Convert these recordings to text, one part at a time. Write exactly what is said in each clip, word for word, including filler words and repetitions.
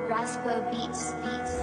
Raspo Beats, Beats.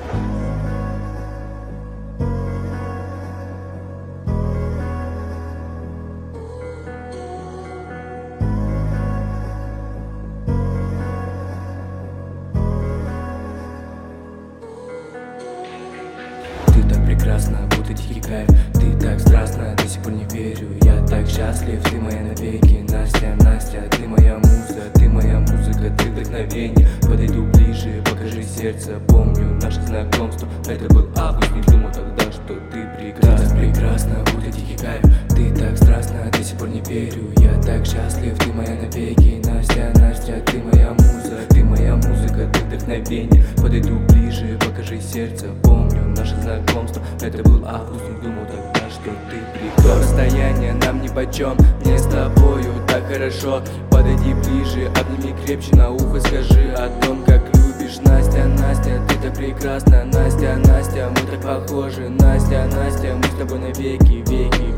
Ты так прекрасна, будто дикий кайф. Ты так страстна, до сих пор не верю. Я так счастлив, ты моя навеки. Настя, Настя, ты моя муза. Ты моя музыка, ты вдохновение. Подойду ближе, покажи сердце. Помню наше знакомство, это был август. Не думал тогда, что ты прекрасна. Ты так прекрасна, будто дикий кайф. Ты так страстна, до сих пор не верю. Я так счастлив, ты моя навеки. Настя, Настя, ты моя муза. Ты моя музыка, ты вдохновение. Подойду ближе, покажи сердце. Помню наше знакомство, это был август. Не думал тогда, что ты прекрасна. Расстояние нам нипочем, мне с тобою так хорошо. Подойди ближе, обними крепче, на ухо скажи о том, как любишь. Настя, Настя, ты так прекрасна. Настя, Настя, мы так похожи. Настя, Настя, мы с тобой навеки, веки.